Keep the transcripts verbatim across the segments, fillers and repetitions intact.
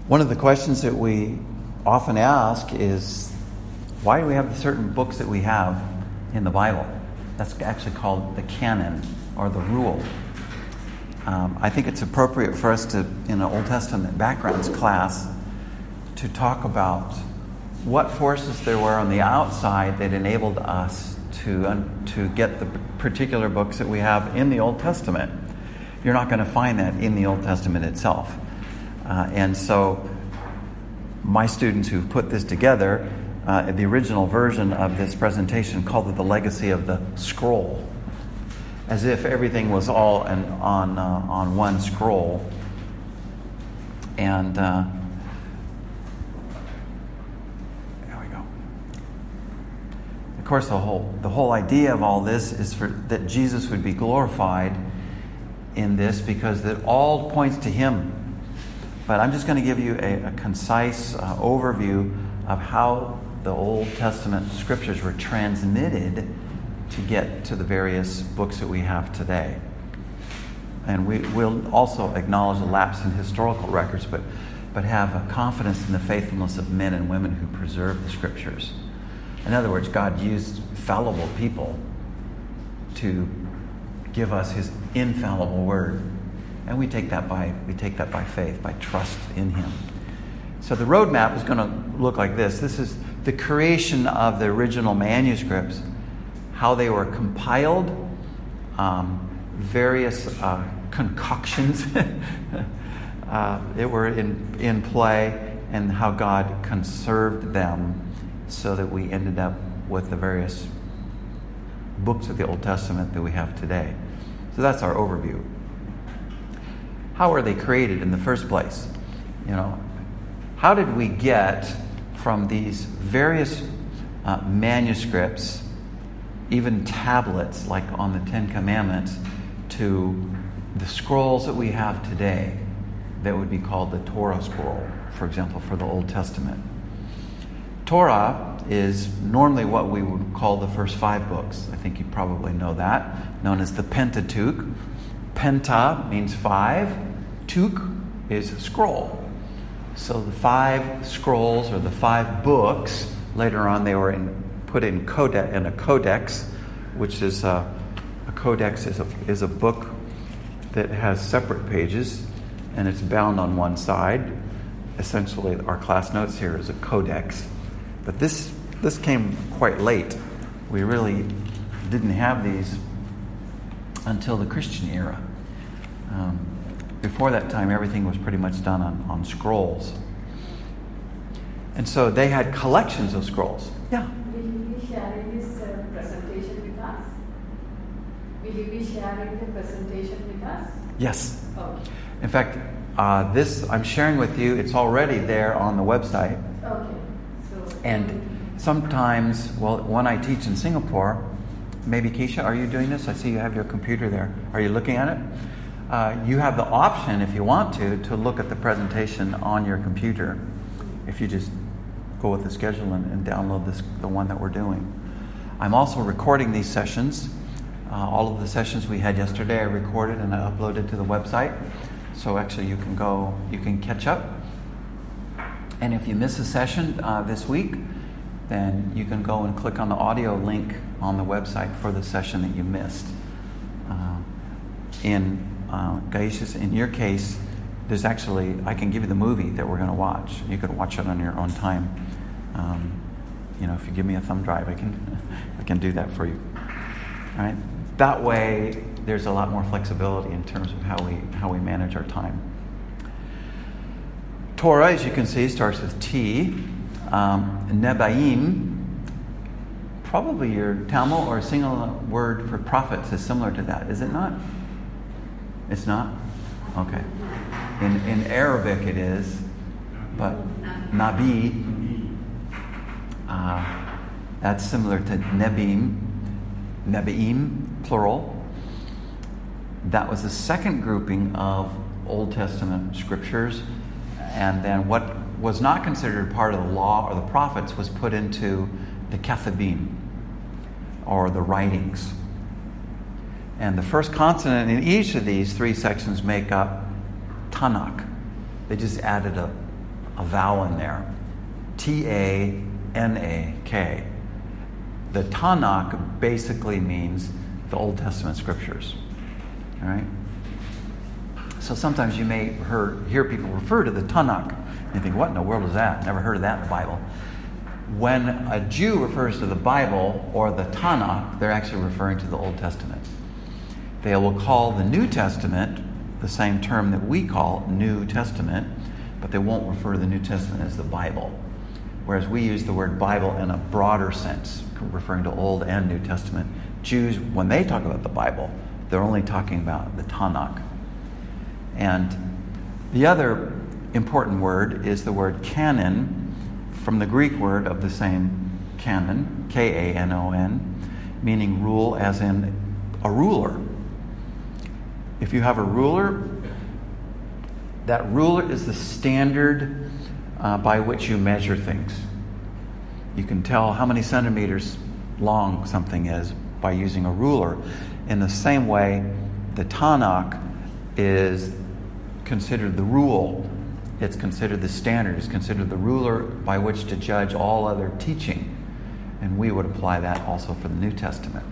One of the questions that we often ask is, why do we have the certain books that we have in the Bible? That's actually called the canon or the rule. Um, I think it's appropriate for us to, in an Old Testament backgrounds class, to talk about what forces there were on the outside that enabled us to, um, to get the particular books that we have in the Old Testament. You're not going to find that in the Old Testament itself. Uh, and so my students who've put this together, uh, the original version of this presentation called it the legacy of the scroll, as if everything was all an, on uh, on one scroll. And uh, there we go. Of course, the whole the whole idea of all this is for that Jesus would be glorified in this, because it all points to Him. But I'm just going to give you a, a concise uh, overview of how the Old Testament scriptures were transmitted to get to the various books that we have today. And we will also acknowledge the lapse in historical records, but, but have a confidence in the faithfulness of men and women who preserve the scriptures. In other words, God used fallible people to give us His infallible word. And we take that by we take that by faith, by trust in Him. So the roadmap is going to look like this. This is the creation of the original manuscripts, how they were compiled, um, various uh, concoctions uh, that were in, in play, and how God conserved them so that we ended up with the various books of the Old Testament that we have today. So that's our overview. How were they created in the first place? You know, how did we get from these various uh, manuscripts, even tablets like on the Ten Commandments, to the scrolls that we have today that would be called the Torah scroll, for example, for the Old Testament? Torah is normally what we would call the first five books. I think you probably know that, known as the Pentateuch. Penta means five. Tuch is scroll. So the five scrolls, or the five books, later on they were in, put in, codex, in a codex, which is a, a codex is a, is a book that has separate pages, and it's bound on one side. Essentially, our class notes here is a codex. But this this came quite late. We really didn't have these until the Christian era. Um, before that time, everything was pretty much done on, on scrolls. And so they had collections of scrolls. Yeah? Will you be sharing this uh, presentation with us? Will you be sharing the presentation with us? Yes. Okay. In fact, uh, this I'm sharing with you, it's already there on the website. Okay. So, And sometimes, well, when I teach in Singapore, maybe Keisha, are you doing this? I see you have your computer there. Are you looking at it? Uh, you have the option, if you want to, to look at the presentation on your computer. If you just go with the schedule and, and download this, the one that we're doing. I'm also recording these sessions. Uh, all of the sessions we had yesterday I recorded and I uploaded to the website. So actually you can go, you can catch up. And if you miss a session uh, this week, then you can go and click on the audio link on the website for the session that you missed. Uh, in uh, Gaisha's, in your case, there's actually, I can give you the movie that we're going to watch. You can watch it on your own time. Um, you know, if you give me a thumb drive, I can, I can do that for you. All right. That way, there's a lot more flexibility in terms of how we how we manage our time. Torah, as you can see, starts with T. Um, Nebaim, probably your Tamil or single word for prophets is similar to that, is it not? It's not? Okay. In in Arabic it is, but Nabi, uh, that's similar to Nebim, Nebaim, plural. That was the second grouping of Old Testament scriptures. And then what was not considered part of the law or the prophets was put into the Kethabim, or the writings. And the first consonant in each of these three sections make up Tanakh. They just added a a vowel in there. T A N A K. The Tanakh basically means the Old Testament scriptures. All right? So sometimes you may hear, hear people refer to the Tanakh. And you think, what in the world is that? Never heard of that in the Bible. When a Jew refers to the Bible or the Tanakh, they're actually referring to the Old Testament. They will call the New Testament the same term that we call New Testament, but they won't refer to the New Testament as the Bible. Whereas we use the word Bible in a broader sense, referring to Old and New Testament. Jews, when they talk about the Bible, they're only talking about the Tanakh. And the other important word is the word canon, from the Greek word of the same canon, K A N O N, meaning rule as in a ruler. If you have a ruler, that ruler is the standard uh, by which you measure things. You can tell how many centimeters long something is by using a ruler. In the same way, the Tanakh is considered the rule. It's considered the standard. It's considered the ruler by which to judge all other teaching. And we would apply that also for the New Testament.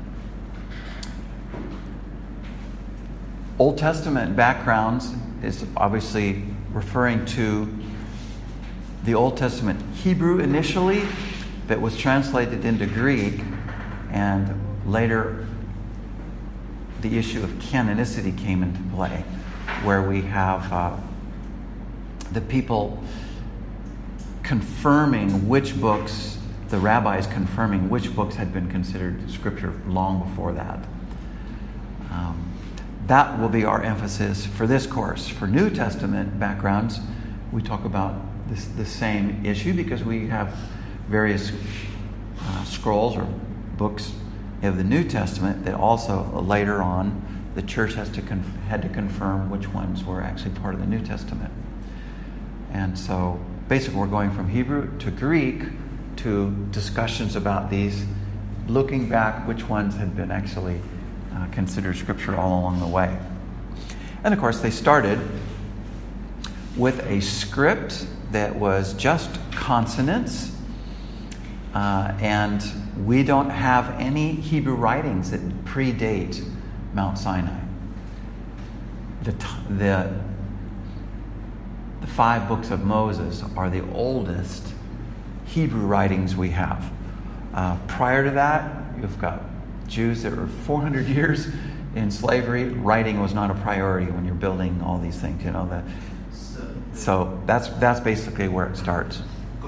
Old Testament backgrounds is obviously referring to the Old Testament Hebrew initially that was translated into Greek, and later the issue of canonicity came into play, where we have uh, the people confirming which books, the rabbis confirming which books had been considered scripture long before that. Um, that will be our emphasis for this course. For New Testament backgrounds, we talk about this the same issue because we have various uh, scrolls or books of the New Testament that also later on the church has to conf- had to confirm which ones were actually part of the New Testament. And so basically we're going from Hebrew to Greek to discussions about these, looking back which ones had been actually uh, considered scripture all along the way. And of course they started with a script that was just consonants, uh, and we don't have any Hebrew writings that predate Mount Sinai. The, t- the, the five books of Moses are the oldest Hebrew writings we have. Uh, prior to that, you've got Jews that were four hundred years in slavery. Writing was not a priority when you're building all these things, you know. The, so that's that's basically where it starts.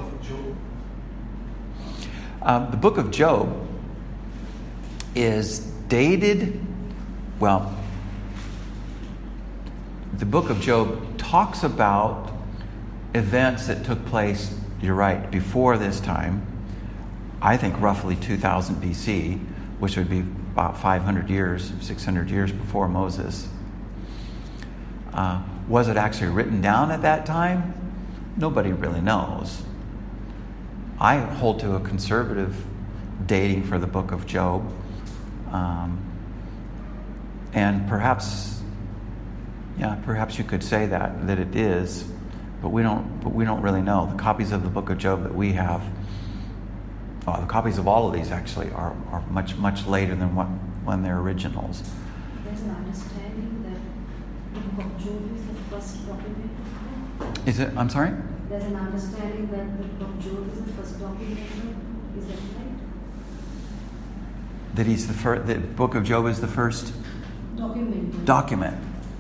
Um, the book of Job is dated, well, the book of Job talks about events that took place, you're right, before this time, I think roughly two thousand B C, which would be about five hundred years, six hundred years before Moses. Uh, was it actually written down at that time? Nobody really knows. I hold to a conservative dating for the book of Job. Um, and perhaps, yeah, perhaps you could say that, that it is, but we don't, but we don't really know. The copies of the book of Job that we have, oh, the copies of all of these actually are, are much, much later than what, when they're originals. There's an understanding that the book of Job is the first document. Is it, I'm sorry? There's an understanding that the book of Job is the first document. Is that right? That he's the first, the book of Job is the first Document. document.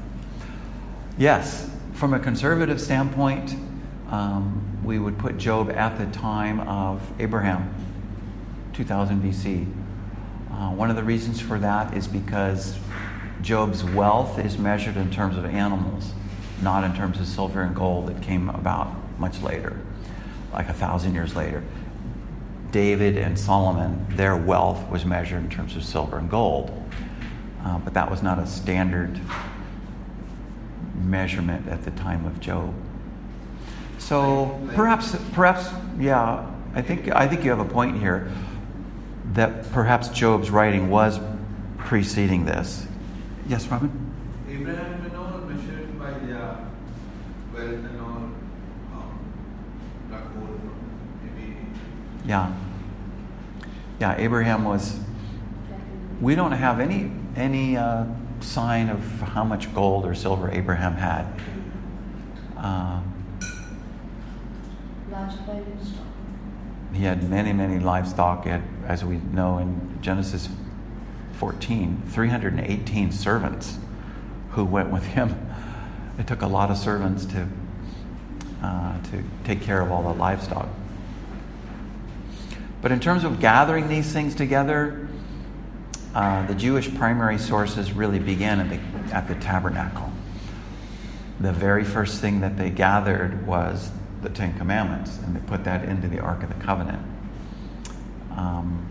Yes, from a conservative standpoint, um, we would put Job at the time of Abraham, two thousand B C. Uh, one of the reasons for that is because Job's wealth is measured in terms of animals, not in terms of silver and gold that came about much later, like a thousand years later. David and Solomon, their wealth was measured in terms of silver and gold. Uh, but that was not a standard measurement at the time of Job. So perhaps, perhaps, yeah, I think I think you have a point here that perhaps Job's writing was preceding this. Yes, Robin? Abraham and all measured by their wealth and all. Um, got gold from maybe. Yeah. Yeah, Abraham was, we don't have any any uh, sign of how much gold or silver Abraham had. Um, Livestock. he had many, many livestock, at, as we know in Genesis fourteen, three hundred eighteen servants who went with him. It took a lot of servants to uh, to take care of all the livestock. But in terms of gathering these things together, uh, the Jewish primary sources really began at the, at the tabernacle. The very first thing that they gathered was the Ten Commandments, and they put that into the Ark of the Covenant. Um,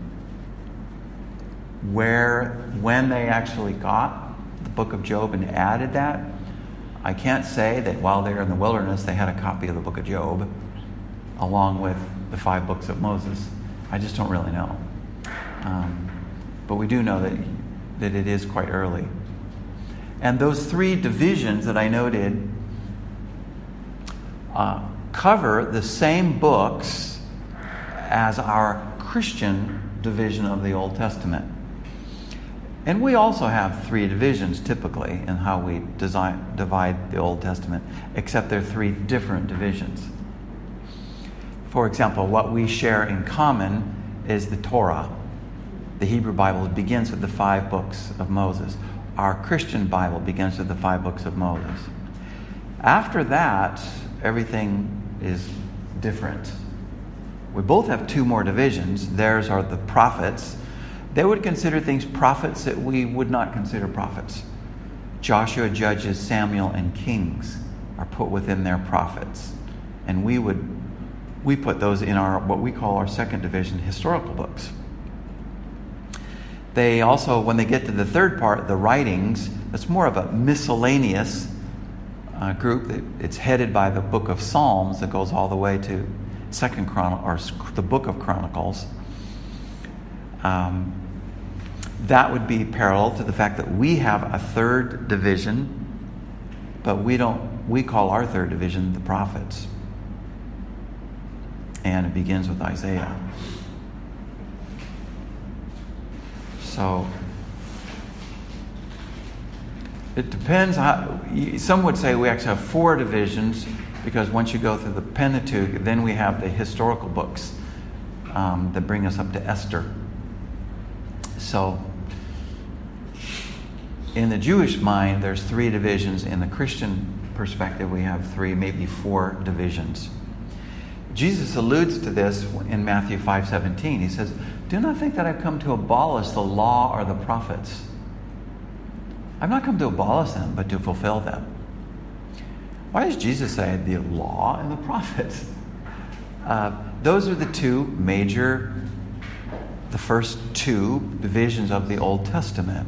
where, when they actually got the book of Job and added that, I can't say that while they were in the wilderness they had a copy of the book of Job along with the five books of Moses. I just don't really know. Um, but we do know that, that it is quite early. And those three divisions that I noted uh, cover the same books as our Christian division of the Old Testament. And we also have three divisions typically in how we design, divide the Old Testament, except they're three different divisions. For example, what we share in common is the Torah. The Hebrew Bible begins with the five books of Moses. Our Christian Bible begins with the five books of Moses. After that, everything is different. We both have two more divisions. Theirs are the prophets. They would consider things prophets that we would not consider prophets. Joshua, Judges, Samuel, and Kings are put within their prophets. And we would we put those in our what we call our second division, historical books. They also, when they get to the third part, the writings, it's more of a miscellaneous uh, group. It's headed by the book of Psalms that goes all the way to Second Chron or the book of Chronicles. Um, that would be parallel to the fact that we have a third division, but we don't. We call our third division the prophets, and it begins with Isaiah. So it depends. How, some would say we actually have four divisions because once you go through the Pentateuch, then we have the historical books um, that bring us up to Esther. So in the Jewish mind, there's three divisions. In the Christian perspective, we have three, maybe four divisions. Jesus alludes to this in Matthew five seventeen. He says, "Do not think that I've come to abolish the law or the prophets. I've not come to abolish them, but to fulfill them." Why does Jesus say the law and the prophets? Uh, those are the two major, the first two divisions of the Old Testament.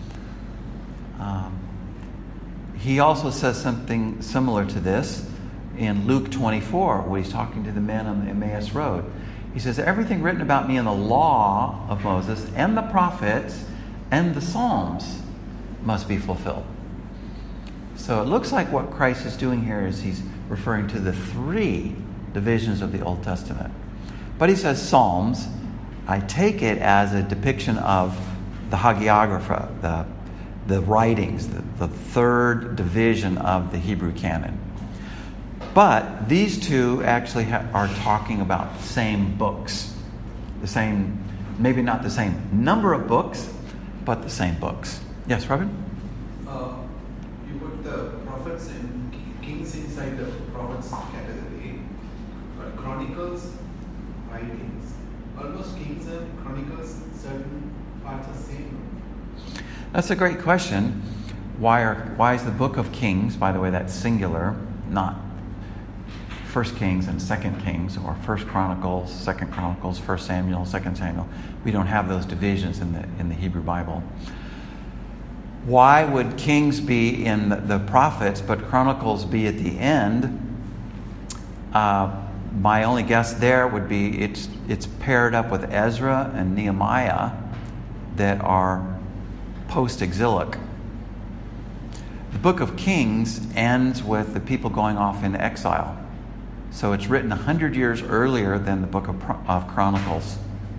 Um, he also says something similar to this in Luke twenty-four, where he's talking to the men on the Emmaus Road. He says, "Everything written about me in the law of Moses and the prophets and the Psalms must be fulfilled." So it looks like what Christ is doing here is he's referring to the three divisions of the Old Testament. But he says Psalms. I take it as a depiction of the hagiographa, the, the writings, the, the third division of the Hebrew canon. But these two actually ha- are talking about the same books. The same, maybe not the same number of books, but the same books. Yes, Robin? Uh, you put the prophets and kings inside the prophets category. But chronicles, writings, almost kings and chronicles, certain parts are same. That's a great question. Why are why is the book of Kings, by the way, that's singular, not First Kings and Second Kings, or First Chronicles, Second Chronicles, First Samuel, Second Samuel? We don't have those divisions in the in the Hebrew Bible. Why would Kings be in the, the prophets, but Chronicles be at the end? Uh, my only guess there would be it's it's paired up with Ezra and Nehemiah that are post-exilic. The book of Kings ends with the people going off into exile. So it's written one hundred years earlier than the book of, of Chronicles.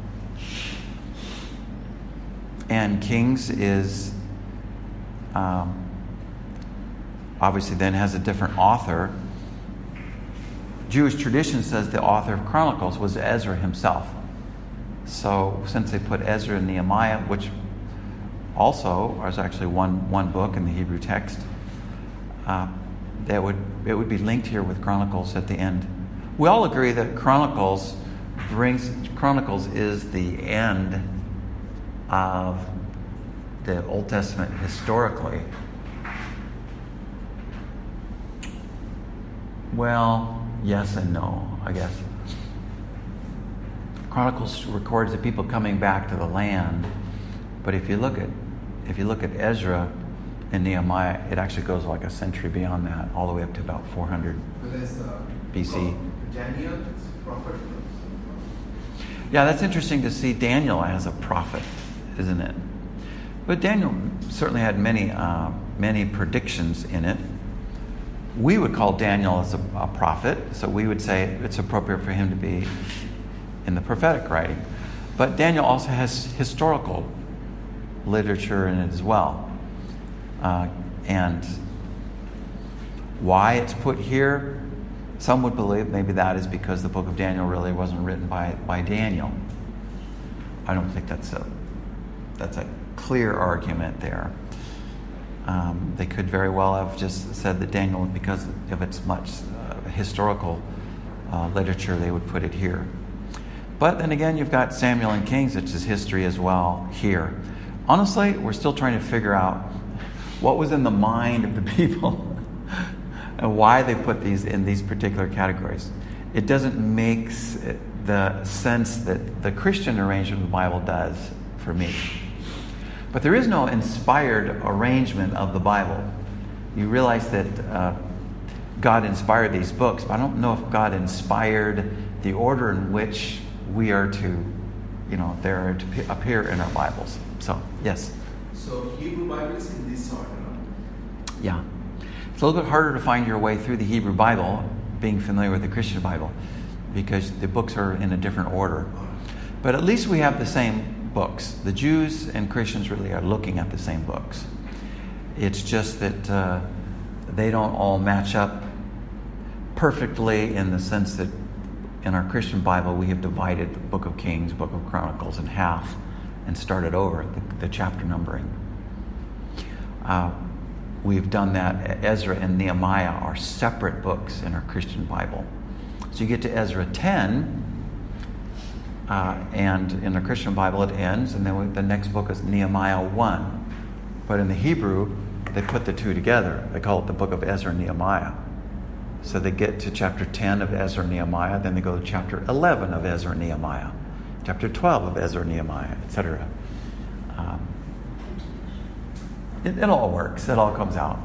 And Kings is um, obviously then has a different author. Jewish tradition says the author of Chronicles was Ezra himself. So since they put Ezra and Nehemiah, which also is actually one, one book in the Hebrew text, uh, that would it would be linked here with Chronicles at the end. We all agree that Chronicles brings Chronicles is the end of the Old Testament historically. Well, yes and no, I guess. Chronicles records the people coming back to the land, but if you look at if you look at Ezra and Nehemiah, it actually goes like a century beyond that, all the way up to about four hundred B C. Daniel is prophet. Yeah, that's interesting to see Daniel as a prophet, isn't it? But Daniel certainly had many uh, many predictions in it. We would call Daniel as a, a prophet, so we would say it's appropriate for him to be in the prophetic writing. But Daniel also has historical literature in it as well. Uh, and why it's put here, some would believe maybe that is because the book of Daniel really wasn't written by, by Daniel. I don't think that's a that's a clear argument there. Um, they could very well have just said that Daniel, because of its much uh, historical uh, literature, they would put it here. But then again, you've got Samuel and Kings, which is history as well, here. Honestly, we're still trying to figure out what was in the mind of the people and why they put these in these particular categories. It doesn't make the sense that the Christian arrangement of the Bible does for me. But there is no inspired arrangement of the Bible. You realize that uh, God inspired these books, but I don't know if God inspired the order in which we are to, you know, they're to p- appear in our Bibles. So, yes? So, Hebrew Bible is in this order, no? Yeah. It's a little bit harder to find your way through the Hebrew Bible, being familiar with the Christian Bible, because the books are in a different order. But at least we have the same books. The Jews and Christians really are looking at the same books. It's just that uh, they don't all match up perfectly in the sense that in our Christian Bible we have divided the book of Kings, book of Chronicles in half and started over the, the chapter numbering. Uh, we've done that. Ezra and Nehemiah are separate books in our Christian Bible. So you get to Ezra ten, uh, and in the Christian Bible it ends, and then we, the next book is Nehemiah one. But in the Hebrew, they put the two together. They call it the book of Ezra and Nehemiah. So they get to chapter ten of Ezra and Nehemiah, then they go to chapter eleven of Ezra and Nehemiah, chapter twelve of Ezra and Nehemiah, et cetera. Um, it, it all works. It all comes out.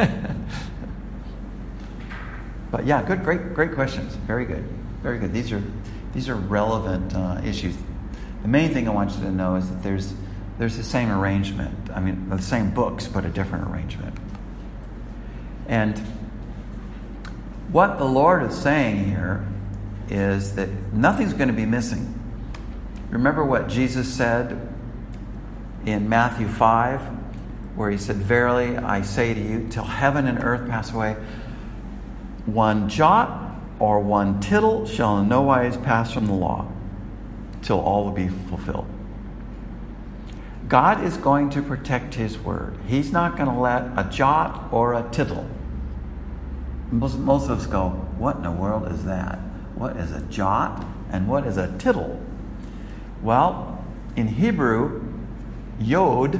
But yeah, good, great, great questions. Very good, very good. These are these are relevant uh, issues. The main thing I want you to know is that there's there's the same arrangement. I mean, the same books, but a different arrangement. And what the Lord is saying here is that nothing's going to be missing. Remember what Jesus said in Matthew five, where he said, "Verily I say to you, till heaven and earth pass away, one jot or one tittle shall in no wise pass from the law, till all will be fulfilled." God is going to protect his word. He's not going to let a jot or a tittle. Most, most of us go, what in the world is that? What is a jot and what is a tittle? Well, in Hebrew, Yod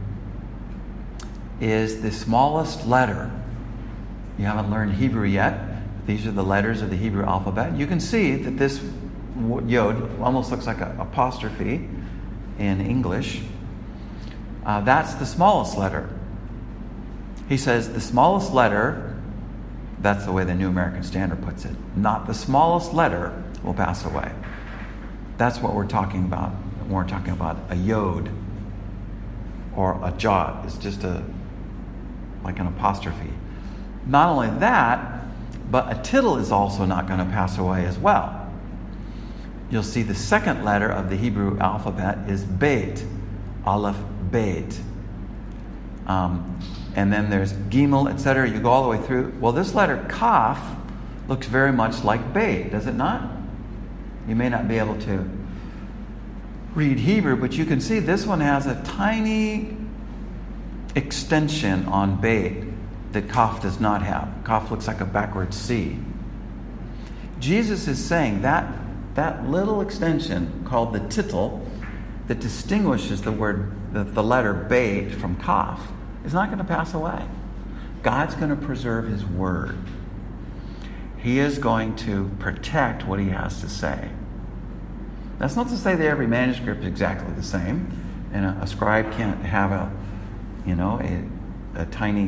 is the smallest letter. You haven't learned Hebrew yet. These are the letters of the Hebrew alphabet. You can see that this Yod almost looks like an apostrophe in English. Uh, that's the smallest letter. He says the smallest letter, that's the way the New American Standard puts it, not the smallest letter will pass away. That's what we're talking about when we're talking about a Yod or a jot. It's just a like an apostrophe. Not only that, But a tittle is also not going to pass away as well. You'll see the second letter of the Hebrew alphabet is Beit, Aleph, Beit. Um, and then there's Gimel, et cetera. You go all the way through. Well, this letter Kaf looks very much like Beit, does it not? You may not be able to read Hebrew, but you can see this one has a tiny extension on Beit that Kaf does not have. Kaf looks like a backward C. Jesus is saying that that little extension called the tittle that distinguishes the word, the, the letter Beit from Kaf is not going to pass away. God's going to preserve His word. He is going to protect what He has to say. That's not to say that every manuscript is exactly the same, and a, a scribe can't have a, you know, a, a tiny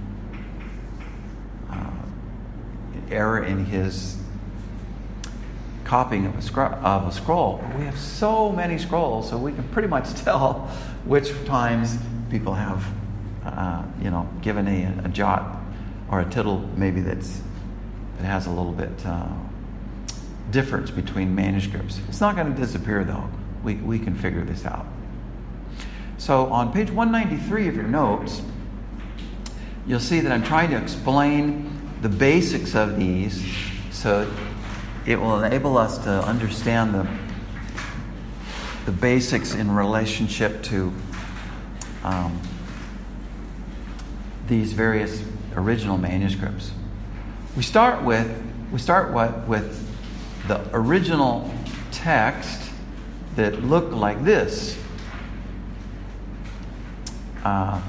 uh, error in his copying of a, scro- of a scroll. But we have so many scrolls, so we can pretty much tell which times people have, uh, you know, given a, a jot or a tittle maybe that's that has a little bit uh, difference between manuscripts. It's not going to disappear, though. We we can figure this out. So on page one ninety-three of your notes, you'll see that I'm trying to explain the basics of these so it will enable us to understand the, the basics in relationship to um, these various original manuscripts. We start with we start what with the original text that looked like this. Uh,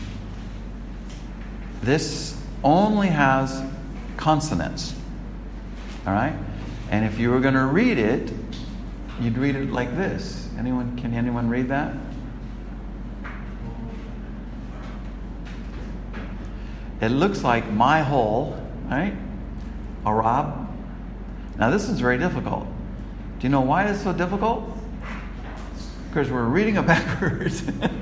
this only has consonants. All right? And if you were going to read it, you'd read it like this. Anyone, can anyone read that? It looks like my whole, right? Arab. Now this is very difficult. Do you know why it's so difficult? Because we're reading it backwards.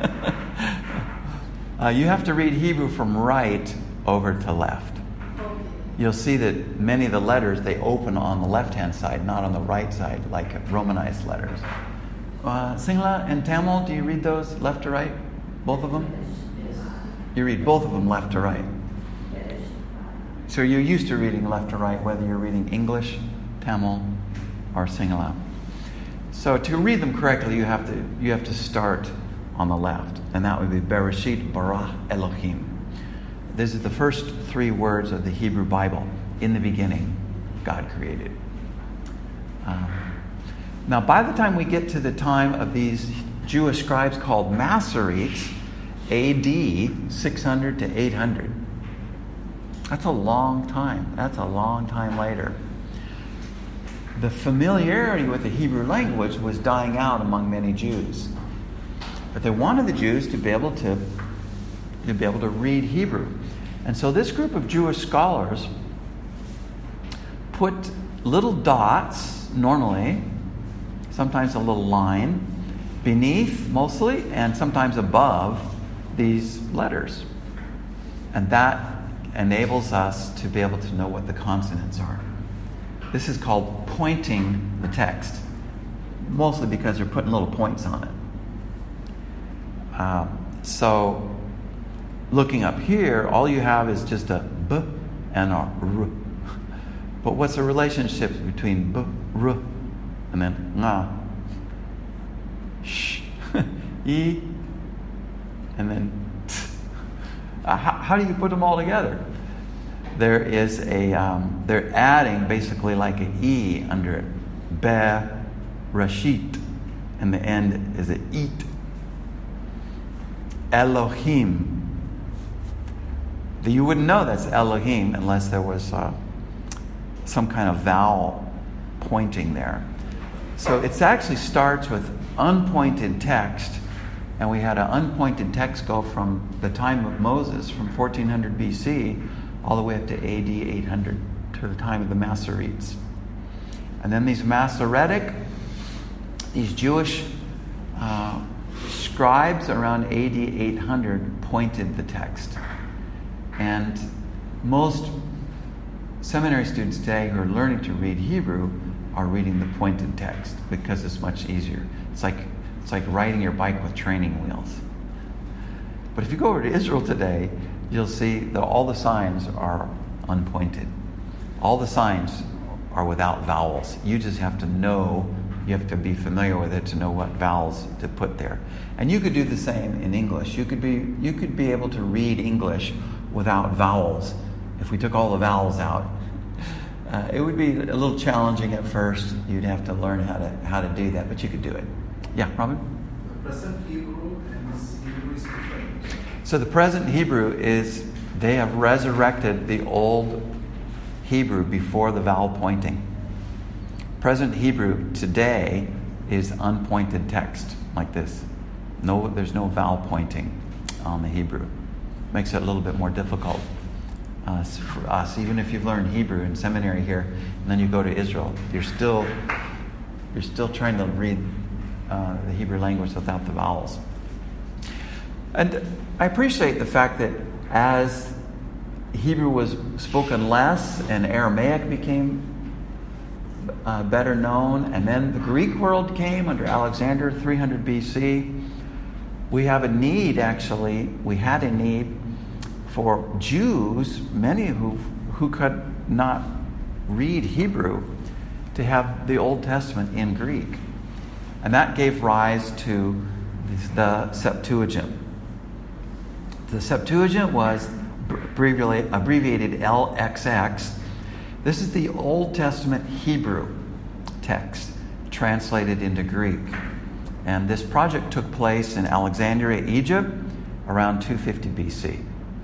uh, you have to read Hebrew from right over to left. You'll see that many of the letters, they open on the left-hand side, not on the right side, like Romanized letters. Uh, Sinhala and Tamil, do you read those left to right? Both of them? You read both of them left to right. So you're used to reading left to right, whether you're reading English, Tamil, or Sinhala. So to read them correctly, you have to you have to start on the left, and that would be Bereshit bara Elohim. These are the first three words of the Hebrew Bible. In the beginning, God created. Um, now, by the time we get to the time of these Jewish scribes called Masoretes, A D six hundred to eight hundred, that's a long time. That's a long time later. The familiarity with the Hebrew language was dying out among many Jews. But they wanted the Jews to be able to, to be able to read Hebrew. And so this group of Jewish scholars put little dots, normally, sometimes a little line, beneath mostly, and sometimes above these letters. And that enables us to be able to know what the consonants are. This is called pointing the text, mostly because they're putting little points on it. Um, so, looking up here, all you have is just a b and a r. But what's the relationship between b, r, and then nga, sh, e, and then t? Uh, how, how do you put them all together? There is a, um, they're adding basically like an E under it. Be, Rashit. And the end is an eat. Elohim. You wouldn't know that's Elohim unless there was uh, some kind of vowel pointing there. So it actually starts with unpointed text. And we had an unpointed text go from the time of Moses, from fourteen hundred B C, all the way up to A D eight hundred, to the time of the Masoretes. And then these Masoretic, these Jewish uh, scribes around A D eight hundred pointed the text. And most seminary students today who are learning to read Hebrew are reading the pointed text because it's much easier. It's like it's like riding your bike with training wheels. But if you go over to Israel today, you'll see that all the signs are unpointed. All the signs are without vowels. You just have to know, you have to be familiar with it to know what vowels to put there. And you could do the same in English. You could be you could be able to read English without vowels. If we took all the vowels out, uh, it would be a little challenging at first. You'd have to learn how to how to do that, but you could do it. Yeah, Robin? The present Hebrew and this Hebrew is different. So the present Hebrew is, they have resurrected the old Hebrew before the vowel pointing. Present Hebrew today is unpointed text like this. No, there's no vowel pointing on the Hebrew. Makes it a little bit more difficult uh, for us. Even if you've learned Hebrew in seminary here, and then you go to Israel, you're still you're still trying to read uh, the Hebrew language without the vowels. And I appreciate the fact that as Hebrew was spoken less and Aramaic became uh, better known, and then the Greek world came under Alexander, three hundred B C, we have a need, actually, we had a need for Jews, many who who could not read Hebrew, to have the Old Testament in Greek. And that gave rise to the Septuagint. The Septuagint was abbreviated L X X. This is the Old Testament Hebrew text translated into Greek. And this project took place in Alexandria, Egypt, around two fifty B C.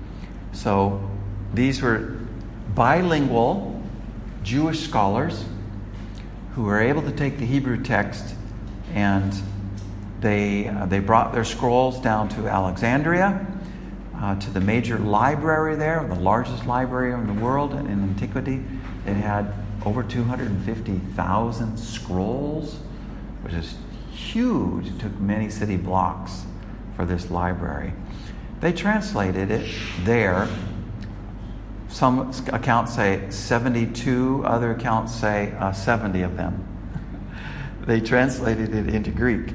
So these were bilingual Jewish scholars who were able to take the Hebrew text, and they uh, they brought their scrolls down to Alexandria, uh, to the major library there, the largest library in the world in antiquity. It had over two hundred fifty thousand scrolls, which is huge. It took many city blocks for this library. They translated it there. Some accounts say seventy-two, other accounts say uh, seventy of them. They translated it into Greek.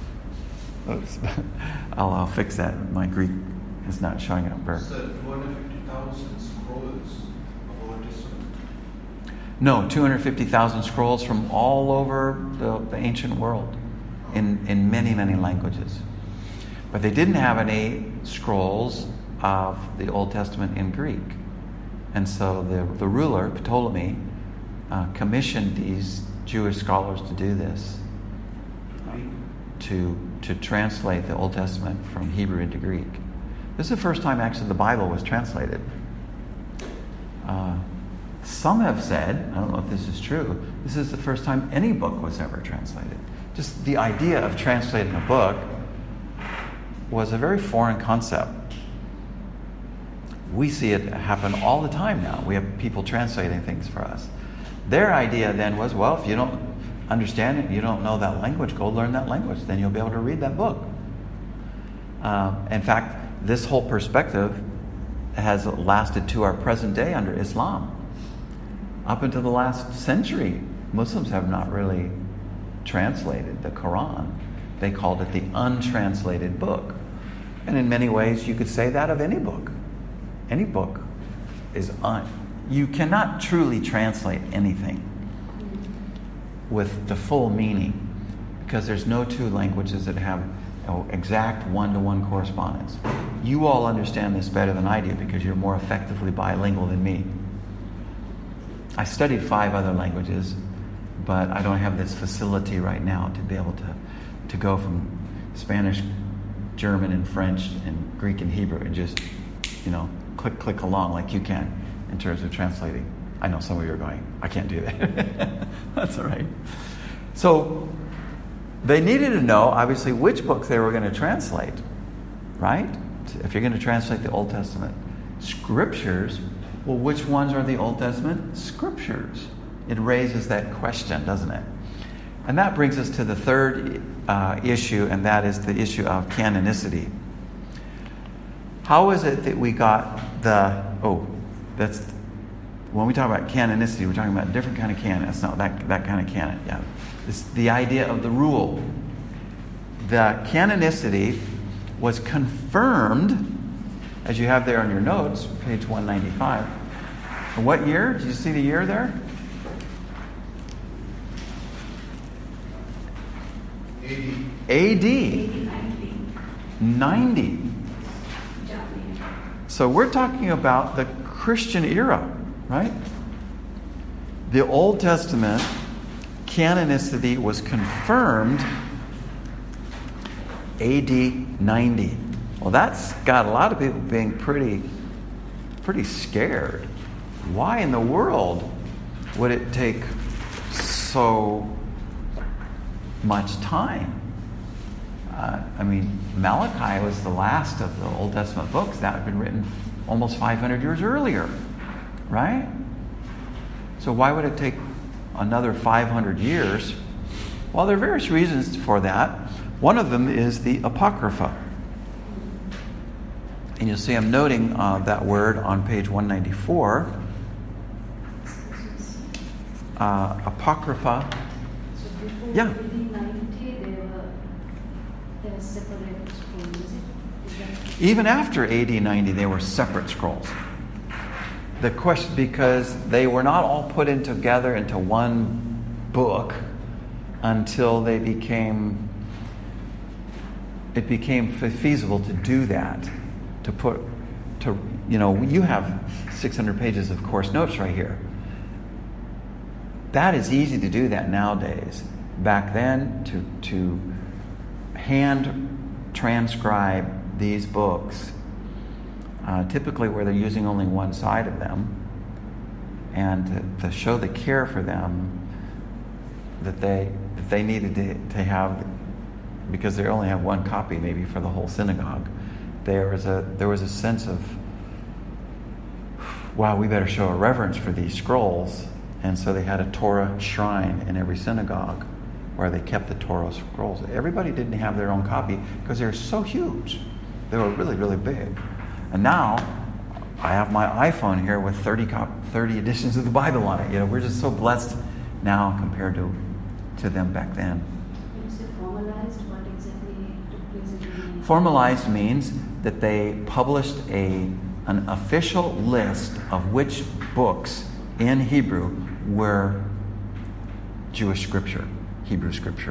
Oops. I'll, I'll fix that. My Greek is not showing up very. So two hundred fifty thousand scrolls of Old Testament? No, two hundred fifty thousand scrolls from all over the, the ancient world in, in many, many languages. But they didn't have any scrolls of the Old Testament in Greek. And so the, the ruler, Ptolemy, uh, commissioned these Jewish scholars to do this, uh, to, to translate the Old Testament from Hebrew into Greek. This is the first time actually the Bible was translated. Uh, some have said, I don't know if this is true, this is the first time any book was ever translated. Just the idea of translating a book was a very foreign concept. We see it happen all the time now. We have people translating things for us. Their idea then was, well, if you don't understand it, you don't know that language, go learn that language. Then you'll be able to read that book. Um, in fact, this whole perspective has lasted to our present day under Islam. Up until the last century, Muslims have not really translated the Quran. They called it the untranslated book. And in many ways, you could say that of any book. Any book is un... You cannot truly translate anything with the full meaning, because there's no two languages that have oh, exact one-to-one correspondence. You all understand this better than I do because you're more effectively bilingual than me. I studied five other languages, but I don't have this facility right now to be able to, to go from Spanish, German, and French, and Greek and Hebrew and just, you know, click, click along like you can in terms of translating. I know some of you are going, I can't do that. That's all right. So they needed to know, obviously, which books they were going to translate, right? If you're going to translate the Old Testament scriptures, well, which ones are the Old Testament scriptures? It raises that question, doesn't it? And that brings us to the third uh, issue, and that is the issue of canonicity. How is it that we got the, oh, that's when we talk about canonicity, we're talking about a different kind of canon. It's not that, that kind of canon. Yeah. It's the idea of the rule. The canonicity was confirmed, as you have there on your notes, page one ninety-five. And what year? Did you see the year there? A D. A D. ninety. So we're talking about the Christian era, right? The Old Testament canonicity was confirmed A D ninety. Well, that's got a lot of people being pretty, pretty scared. Why in the world would it take so much time? Uh, I mean, Malachi was the last of the Old Testament books that had been written almost five hundred years earlier, right? So why would it take another five hundred years? Well, there are various reasons for that. One of them is the Apocrypha. And you'll see I'm noting uh, that word on page one ninety-four. Uh, Apocrypha. So before Yeah. A D ninety, they were, they were separate scrolls, is it? Is that Even after A D ninety, they were separate scrolls. The question, because they were not all put in together into one book until they became, it became feasible to do that. To put, to, you know, you have six hundred pages of course notes right here. That is easy to do that nowadays. Back then, to to hand transcribe these books, uh, typically where they're using only one side of them, and to, to show the care for them that they that they needed to, to have, because they only have one copy maybe for the whole synagogue. There was a there was a sense of, wow, we better show a reverence for these scrolls. And so they had a Torah shrine in every synagogue where they kept the Torah scrolls. Everybody didn't have their own copy because they were so huge. They were really, really big. And now I have my iPhone here with thirty, cop- thirty editions of the Bible on it. You know, we're just so blessed now compared to to them back then. when you say formalized, what exactly took place in the Formalized means that they published a an official list of which books in Hebrew were Jewish scripture, Hebrew scripture.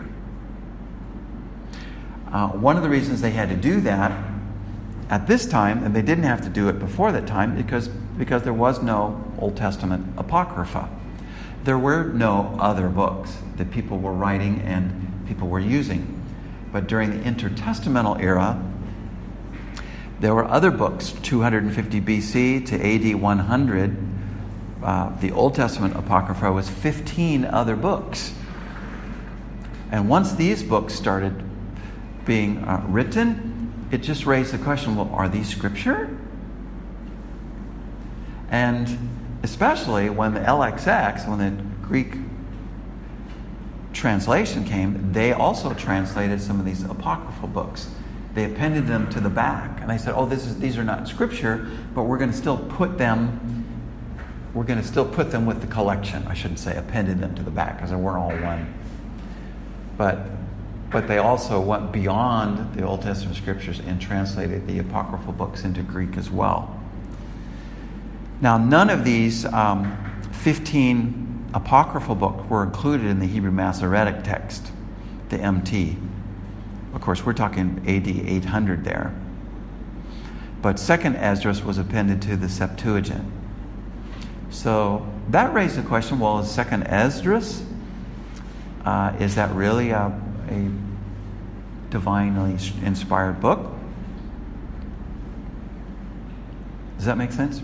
Uh, one of the reasons they had to do that at this time, and they didn't have to do it before that time, because because there was no Old Testament Apocrypha. There were no other books that people were writing and people were using. But during the intertestamental era, there were other books, two hundred fifty B C to A D one hundred. Uh, the Old Testament Apocrypha was fifteen other books. And once these books started being uh, written, it just raised the question, well, are these scripture? And especially when the L X X, when the Greek translation came, they also translated some of these apocryphal books. They appended them to the back. And they said, oh, this is these are not scripture, but we're going to still put them We're going to still put them with the collection. I shouldn't say appended them to the back, because they weren't all one. But but they also went beyond the Old Testament scriptures and translated the apocryphal books into Greek as well. Now, none of these um, fifteen apocryphal books were included in the Hebrew Masoretic text, the M T. Of course, we're talking A D eight hundred there. But Second Esdras was appended to the Septuagint. So that raised the question, well, is Second Esdras, uh, is that really a, a divinely inspired book? Does that make sense?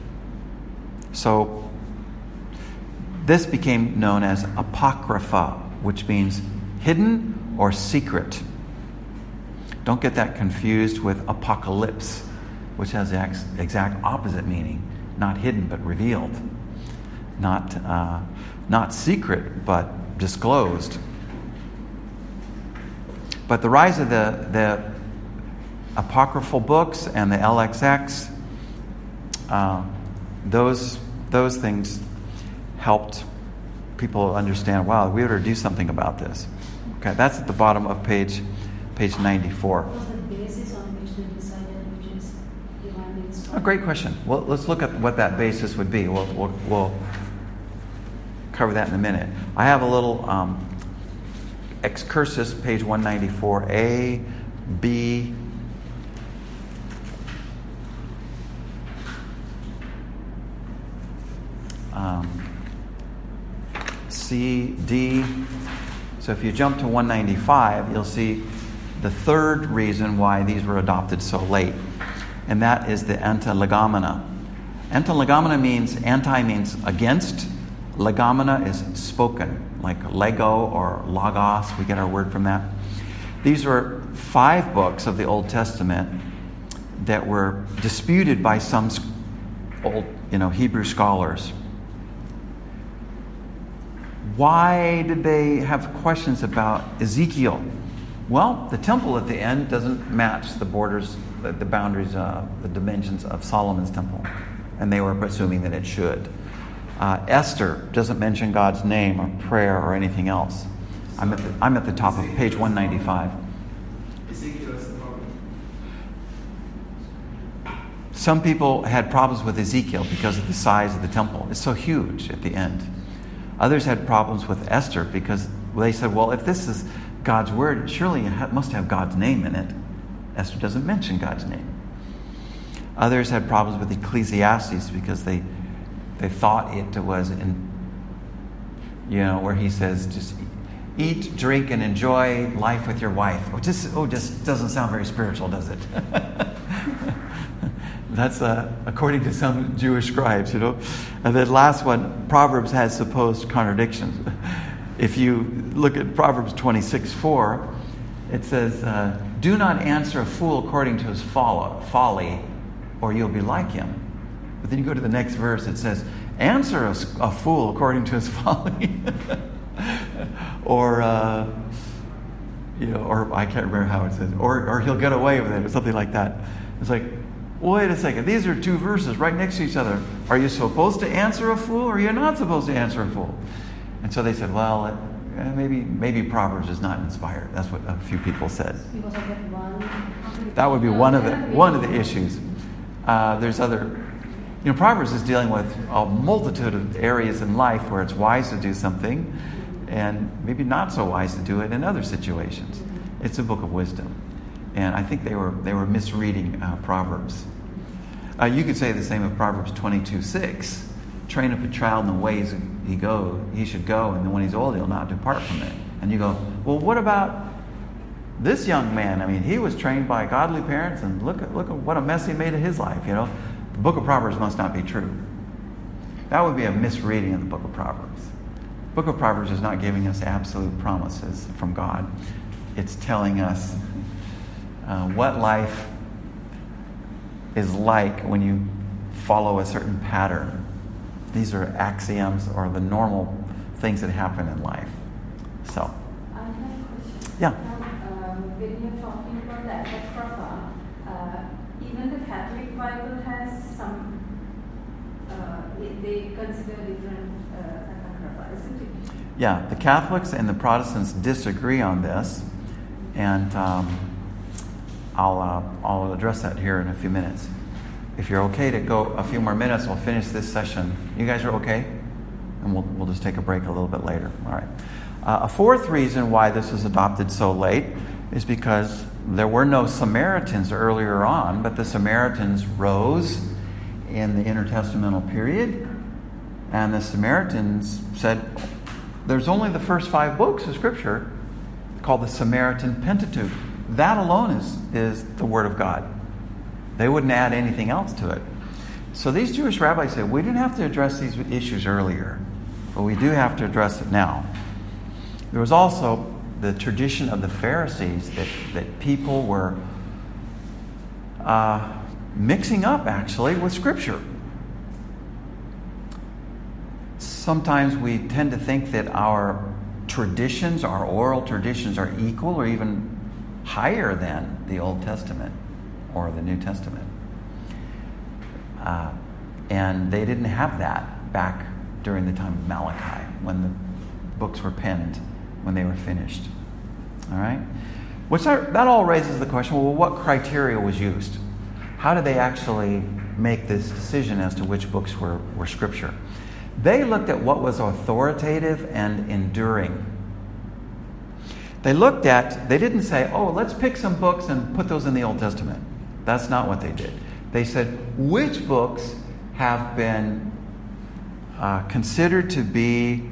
So this became known as Apocrypha, which means hidden or secret. Don't get that confused with apocalypse, which has the ex- exact opposite meaning. Not hidden, but revealed. Not uh, not secret, but disclosed. But the rise of the, the apocryphal books and the L X X, uh, those those things helped people understand, wow, we ought to do something about this. Okay, that's at the bottom of page page ninety-four. What was the basis on which they decided which is divinely inspired? A great question. Well, let's look at what that basis would be. We'll, we'll, we'll cover that in a minute. I have a little um, excursus, page one ninety-four, A, B, um, C, D. So if you jump to one ninety-five, you'll see the third reason why these were adopted so late, and that is the antilegomena. Antilegomena means, anti means against, legomena is spoken, like Lego or logos, we get our word from that. These were five books of the Old Testament that were disputed by some old, you know, Hebrew scholars. Why did they have questions about Ezekiel? Well, the temple at the end doesn't match the borders, the, the boundaries, uh, the dimensions of Solomon's temple. And they were presuming that it should. Uh, Esther doesn't mention God's name or prayer or anything else. I'm at the, I'm at the top of page one ninety-five. Ezekiel is the problem. Some people had problems with Ezekiel because of the size of the temple. It's so huge at the end. Others had problems with Esther because they said, well, if this is God's word, surely it must have God's name in it. Esther doesn't mention God's name. Others had problems with Ecclesiastes because they they thought it was in, you know, where he says, just eat, drink, and enjoy life with your wife. Oh, just, oh, just doesn't sound very spiritual, does it? That's uh, according to some Jewish scribes, you know. And then last one, Proverbs has supposed contradictions. If you look at Proverbs twenty-six four, it says, uh, do not answer a fool according to his folly, or you'll be like him. But then you go to the next verse, it says, answer a, a fool according to his folly. or, uh, you know, or I can't remember how it says, or, or he'll get away with it, or something like that. It's like, wait a second, these are two verses right next to each other. Are you supposed to answer a fool, or you're not supposed to answer a fool? And so they said, well, it, eh, maybe maybe Proverbs is not inspired. That's what a few people said. Because of that one. That would be one of the one of the issues. Uh, there's other, you know, Proverbs is dealing with a multitude of areas in life where it's wise to do something, and maybe not so wise to do it in other situations. It's a book of wisdom, and I think they were they were misreading uh, Proverbs. Uh, you could say the same of Proverbs twenty-two six. Train up a child in the ways he go, he should go, and then when he's old, he'll not depart from it. And you go, well, what about this young man? I mean, he was trained by godly parents, and look at look at what a mess he made of his life. You know, the book of Proverbs must not be true. That would be a misreading of the book of Proverbs. The book of Proverbs is not giving us absolute promises from God. It's telling us uh, what life is like when you follow a certain pattern. These are axioms or the normal things that happen in life. So, I have a question. Yeah. Now, um, when you're talking about the Apocrypha, uh, even the Catholic Bible has some, uh, they consider different uh, Apocrypha, isn't it? Yeah, the Catholics and the Protestants disagree on this, and um, I'll uh, I'll address that here in a few minutes. If you're okay to go a few more minutes, we'll finish this session. You guys are okay? And we'll we'll just take a break a little bit later. All right. Uh, a fourth reason why this was adopted so late is because there were no Samaritans earlier on, but the Samaritans rose in the intertestamental period, and the Samaritans said, there's only the first five books of Scripture called the Samaritan Pentateuch. That alone is, is the Word of God. They wouldn't add anything else to it. So these Jewish rabbis said, we didn't have to address these issues earlier, but we do have to address it now. There was also the tradition of the Pharisees that, that people were uh, mixing up, actually, with Scripture. Sometimes we tend to think that our traditions, our oral traditions, are equal or even higher than the Old Testament or the New Testament. Uh, and they didn't have that back during the time of Malachi, when the books were penned, when they were finished. All right? Which are, that all raises the question, well, what criteria was used? How did they actually make this decision as to which books were, were Scripture? They looked at what was authoritative and enduring. They looked at, they didn't say, oh, let's pick some books and put those in the Old Testament. That's not what they did. They said, which books have been uh, considered to be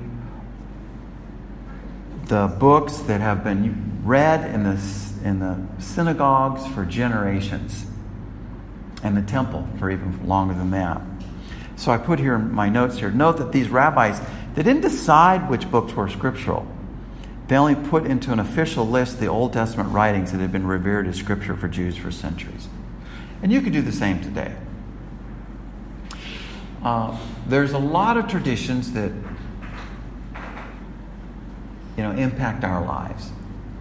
the books that have been read in the, in the synagogues for generations, and the temple for even longer than that. So I put here in my notes here, note that these rabbis, they didn't decide which books were scriptural. They only put into an official list the Old Testament writings that had been revered as scripture for Jews for centuries. And you could do the same today. Uh, there's a lot of traditions that, you know, impact our lives.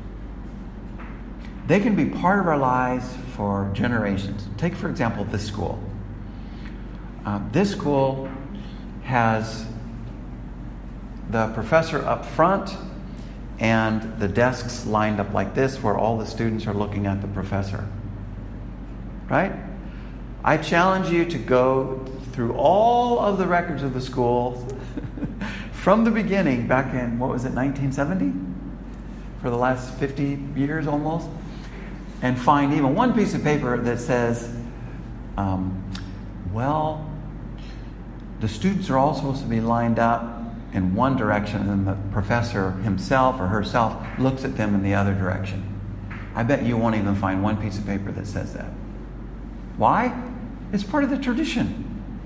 They can be part of our lives for generations. Take, for example, this school. Uh, this school has the professor up front and the desks lined up like this where all the students are looking at the professor. Right? I challenge you to go through all of the records of the school from the beginning, back in, what was it, nineteen seventy? For the last fifty years almost. And find even one piece of paper that says, um, well, the students are all supposed to be lined up in one direction, and then the professor himself or herself looks at them in the other direction. I bet you won't even find one piece of paper that says that. Why? It's part of the tradition.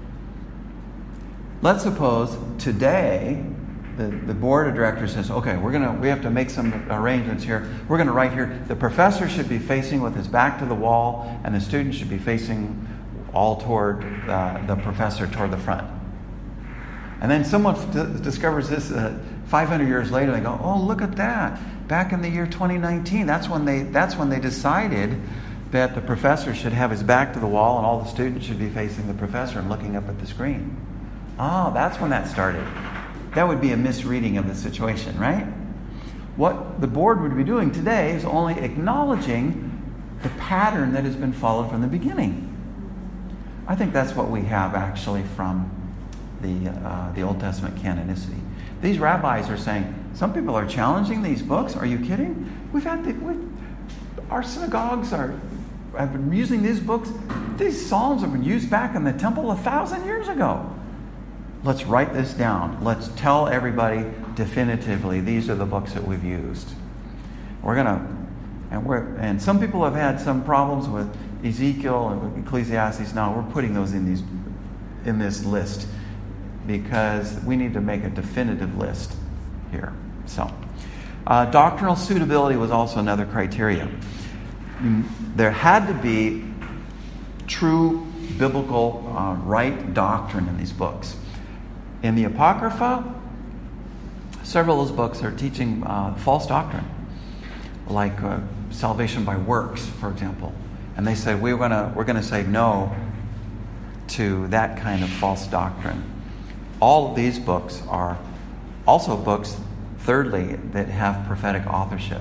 Let's suppose today the, the board of directors says, okay, we're gonna we have to make some arrangements here. We're gonna write here, the professor should be facing with his back to the wall, and the student should be facing all toward uh, the professor toward the front. And then someone d- discovers this uh, five hundred years later. They go, "Oh, look at that! Back in the year twenty nineteen, that's when they that's when they decided that the professor should have his back to the wall and all the students should be facing the professor and looking up at the screen." Oh, that's when that started. That would be a misreading of the situation, right? What the board would be doing today is only acknowledging the pattern that has been followed from the beginning. I think that's what we have actually from the uh, the Old Testament canonicity. These rabbis are saying, some people are challenging these books. Are you kidding? We've had the, we've, our synagogues are have been using these books. These psalms have been used back in the temple a thousand years ago. Let's write this down. Let's tell everybody definitively these are the books that we've used. We're gonna, and we're and some people have had some problems with Ezekiel and Ecclesiastes. Now we're putting those in these in this list, because we need to make a definitive list here. So, uh, doctrinal suitability was also another criteria. There had to be true biblical uh, right doctrine in these books. In the Apocrypha, several of those books are teaching uh, false doctrine, like uh, salvation by works, for example. And they say we're gonna we're gonna say no to that kind of false doctrine. All of these books are also books, thirdly, that have prophetic authorship.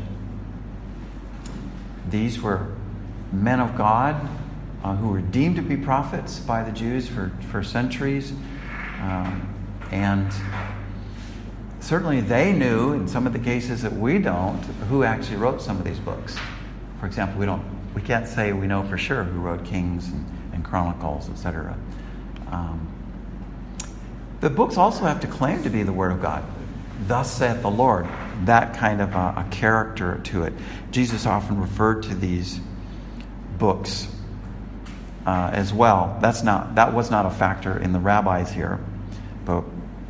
These were men of God uh, who were deemed to be prophets by the Jews for, for centuries. Um, and certainly they knew, in some of the cases that we don't, who actually wrote some of these books. For example, we don't, we can't say we know for sure who wrote Kings and, and Chronicles, et cetera. Um, The books also have to claim to be the Word of God. Thus saith the Lord. That kind of a, a character to it. Jesus often referred to these books uh, as well. That's not that was not a factor in the rabbis here. But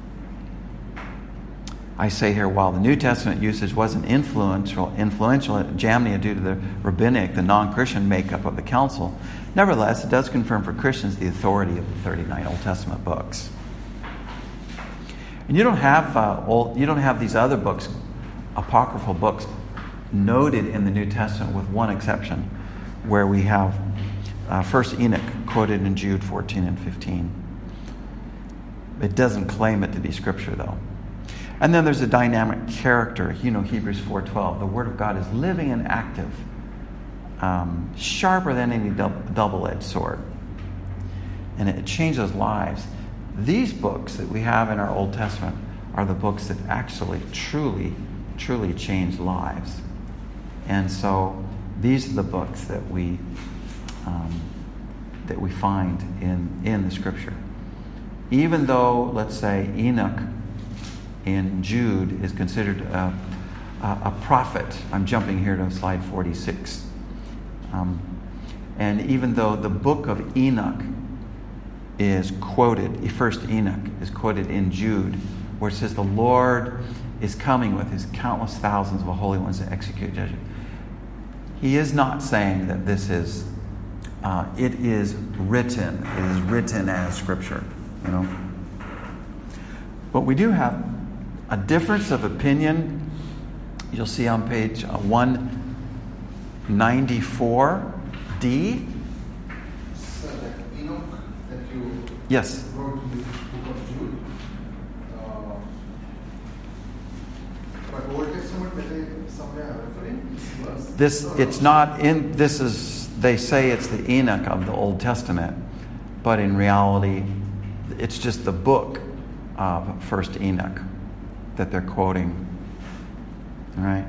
I say here, while the New Testament usage wasn't influential, influential at Jamnia due to the rabbinic, the non-Christian makeup of the council, nevertheless, it does confirm for Christians the authority of the thirty-nine Old Testament books. And you don't have uh, old, you don't have these other books, apocryphal books, noted in the New Testament, with one exception, where we have uh, First Enoch quoted in Jude fourteen and fifteen. It doesn't claim it to be Scripture, though. And then there's a dynamic character. You know, Hebrews four twelve. The Word of God is living and active, um, sharper than any dub- double-edged sword. And it changes lives. These books that we have in our Old Testament are the books that actually truly, truly change lives. And so these are the books that we um, that we find in, in the Scripture. Even though, let's say, Enoch in Jude is considered a, a, a prophet. I'm jumping here to slide forty-six. Um, and even though the book of Enoch is quoted, first Enoch is quoted in Jude, where it says the Lord is coming with his countless thousands of holy ones to execute judgment. He is not saying that this is, uh, it is written, it is written as Scripture, you know. But we do have a difference of opinion. You'll see on page uh, one ninety-four D. So that Enoch that you Yes. wrote in the book of Jude, uh, but Old Testament that they somewhere are referring this verse. This, No, no. it's not in, this is, they say it's the Enoch of the Old Testament, but in reality, it's just the book of First Enoch that they're quoting. All right?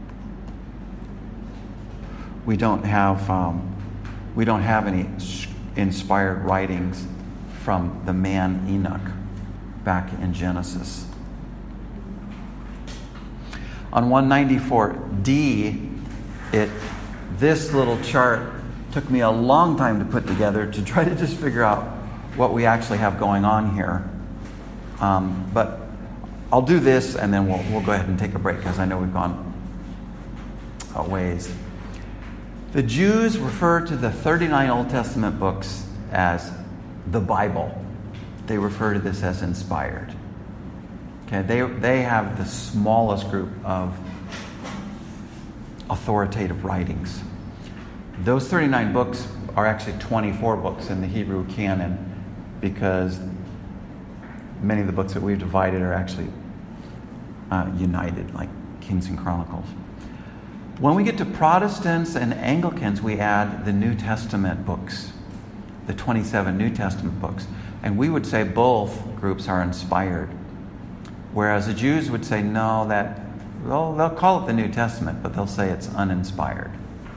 We don't have, um, we don't have any inspired writings from the man Enoch back in Genesis. On one ninety-four D, it this little chart took me a long time to put together to try to just figure out what we actually have going on here. Um, but I'll do this and then we'll we'll go ahead and take a break because I know we've gone a ways. The Jews refer to the thirty-nine Old Testament books as the Bible. They refer to this as inspired. Okay, they they have the smallest group of authoritative writings. Those thirty-nine books are actually twenty-four books in the Hebrew canon because many of the books that we've divided are actually uh, united, like Kings and Chronicles. When we get to Protestants and Anglicans, we add the New Testament books, the twenty-seven New Testament books. And we would say both groups are inspired. Whereas the Jews would say, no, that, well, they'll call it the New Testament, but they'll say it's uninspired.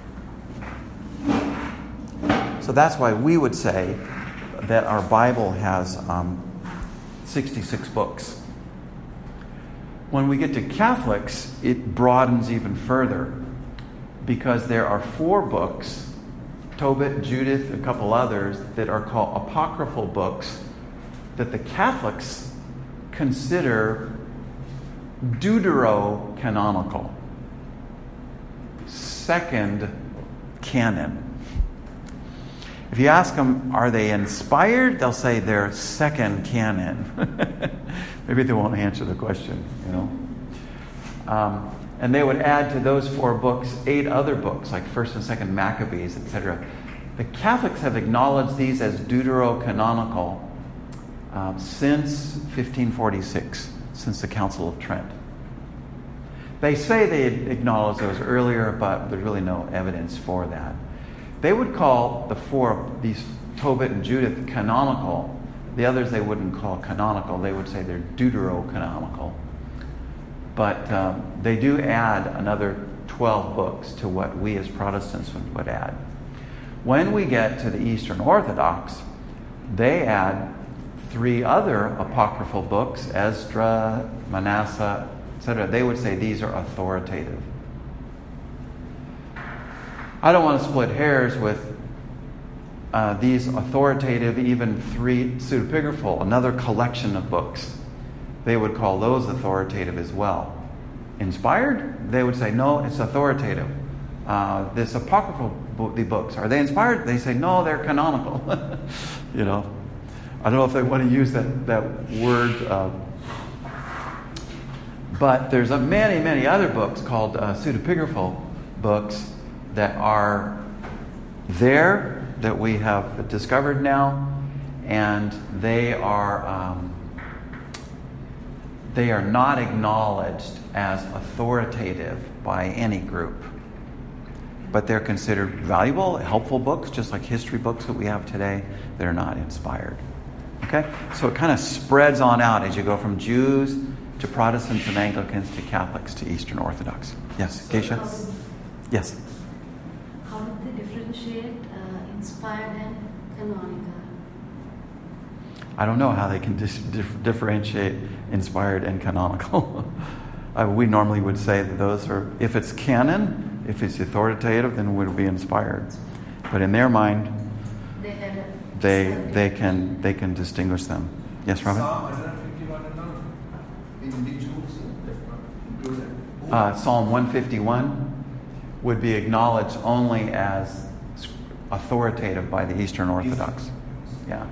So that's why we would say that our Bible has um, sixty-six books. When we get to Catholics, it broadens even further because there are four books, Tobit, Judith, a couple others, that are called apocryphal books that the Catholics consider deuterocanonical, second canon. If you ask them, are they inspired? They'll say they're second canon. Maybe they won't answer the question, you know. Um, and they would add to those four books eight other books, like First and Second Maccabees, et cetera. The Catholics have acknowledged these as deuterocanonical um, since fifteen forty-six, since the Council of Trent. They say they acknowledged those earlier, but there's really no evidence for that. They would call the four, these Tobit and Judith, canonical. The others they wouldn't call canonical. They would say they're deuterocanonical. But um, they do add another twelve books to what we as Protestants would add. When we get to the Eastern Orthodox, they add three other apocryphal books, Ezra, Manasseh, et cetera. They would say these are authoritative. I don't want to split hairs with uh, these authoritative, even three pseudepigraphal, another collection of books. They would call those authoritative as well. Inspired? They would say, no, it's authoritative. Uh, this apocryphal bo- the books, are they inspired? They say, no, they're canonical. You know, I don't know if they want to use that, that word. Uh, but there's a many, many other books called uh, pseudepigraphal books that are there that we have discovered now, and they are um, they are not acknowledged as authoritative by any group. But they're considered valuable, helpful books, just like history books that we have today. They're not inspired. Okay? So it kind of spreads on out as you go from Jews to Protestants and Anglicans to Catholics to Eastern Orthodox. Yes, Geisha? Yes. How do they differentiate uh, inspired and canonical? I don't know how they can dis- dif- differentiate inspired and canonical. uh, we normally would say that those are, if it's canon, if it's authoritative, then it would be inspired. But in their mind, They had a they they can they can distinguish them. Yes, Robin? Psalm one fifty-one and all. In which books included? Uh, Psalm one fifty-one would be acknowledged only as authoritative by the Eastern Orthodox. Yeah.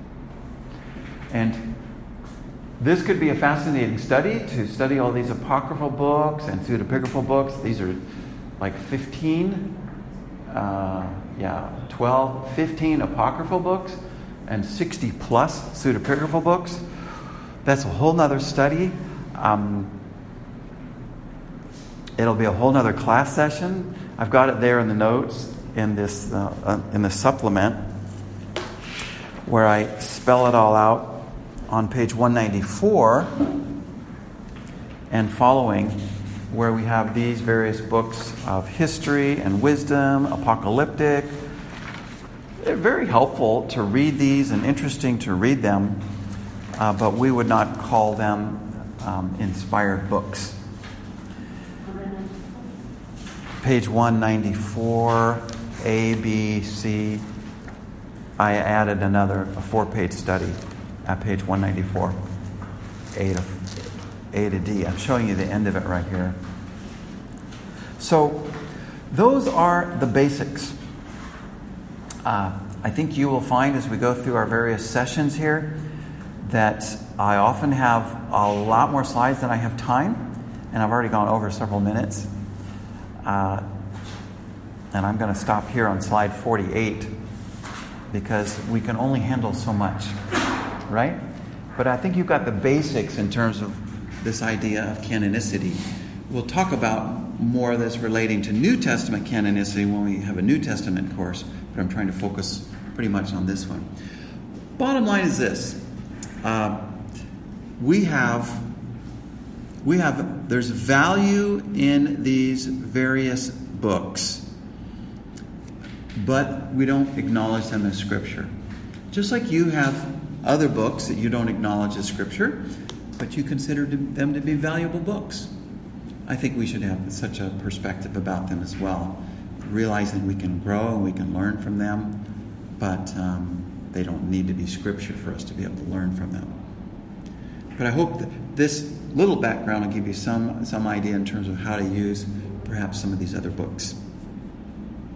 And this could be a fascinating study, to study all these apocryphal books and pseudepigraphal books. These are like fifteen, uh, yeah, twelve, fifteen apocryphal books and sixty plus pseudepigraphal books. That's a whole nother study. Um, it'll be a whole nother class session. I've got it there in the notes in this uh, uh, in the supplement where I spell it all out on page one ninety-four and following, where we have these various books of history and wisdom, apocalyptic. They're very helpful to read these and interesting to read them, uh, but we would not call them um, inspired books. Page one ninety-four, A, B, C. I added another a four-page study at page one ninety-four, A to, A to D. I'm showing you the end of it right here. So those are the basics. Uh, I think you will find as we go through our various sessions here that I often have a lot more slides than I have time, and I've already gone over several minutes. Uh, and I'm going to stop here on slide forty-eight because we can only handle so much, right? But I think you've got the basics in terms of this idea of canonicity. We'll talk about more of this relating to New Testament canonicity when we have a New Testament course, but I'm trying to focus pretty much on this one. Bottom line is this. Uh, we have, we have, there's value in these various books, but we don't acknowledge them as Scripture. Just like you have other books that you don't acknowledge as Scripture, but you consider them to be valuable books. I think we should have such a perspective about them as well, realizing we can grow and we can learn from them, but um, they don't need to be Scripture for us to be able to learn from them. But I hope that this little background will give you some, some idea in terms of how to use perhaps some of these other books.